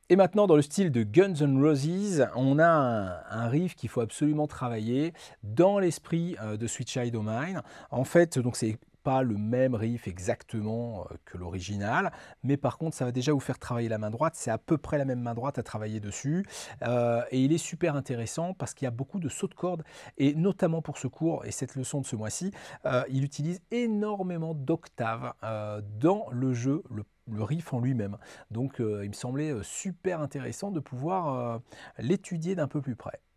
Et maintenant, dans le style de Guns N' Roses, on a un riff qu'il faut absolument travailler dans l'esprit de Sweet Child O' Mine. En fait, donc c'est pas le même riff exactement que l'original, mais par contre, ça va déjà vous faire travailler la main droite. C'est à peu près la même main droite à travailler dessus. Et il est super intéressant parce qu'il y a beaucoup de sauts de cordes, et notamment pour ce cours et cette leçon de ce mois-ci, il utilise énormément d'octaves dans le jeu, le riff en lui-même. Donc il me semblait super intéressant de pouvoir l'étudier d'un peu plus près.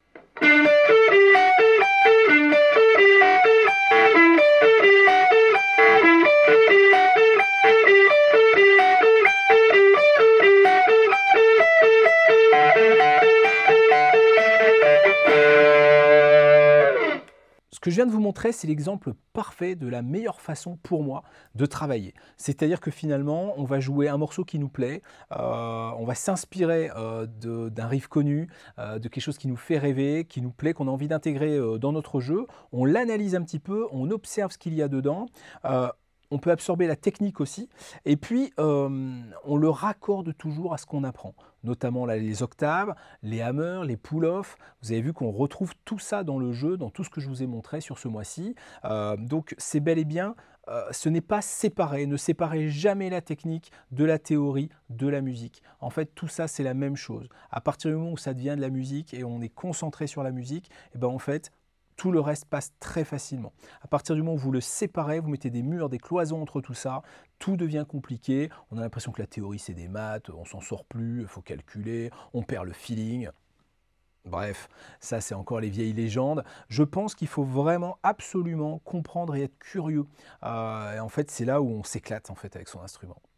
Ce que je viens de vous montrer, c'est l'exemple parfait de la meilleure façon pour moi de travailler. C'est-à-dire que finalement, on va jouer un morceau qui nous plaît, on va s'inspirer d'un riff connu, de quelque chose qui nous fait rêver, qui nous plaît, qu'on a envie d'intégrer dans notre jeu. On l'analyse un petit peu, on observe ce qu'il y a dedans. On peut absorber la technique aussi, et puis on le raccorde toujours à ce qu'on apprend, notamment là, les octaves, les hammers, les pull-offs. Vous avez vu qu'on retrouve tout ça dans le jeu, dans tout ce que je vous ai montré sur ce mois-ci. Donc c'est bel et bien, ce n'est pas séparé, ne séparez jamais la technique de la théorie, de la musique. En fait, tout ça, c'est la même chose. À partir du moment où ça devient de la musique et on est concentré sur la musique, et ben en fait, tout le reste passe très facilement. À partir du moment où vous le séparez, vous mettez des murs, des cloisons entre tout ça, tout devient compliqué. On a l'impression que la théorie, c'est des maths, on s'en sort plus, il faut calculer, on perd le feeling. Bref, ça c'est encore les vieilles légendes. Je pense qu'il faut vraiment absolument comprendre et être curieux. Et en fait, c'est là où on s'éclate en fait avec son instrument.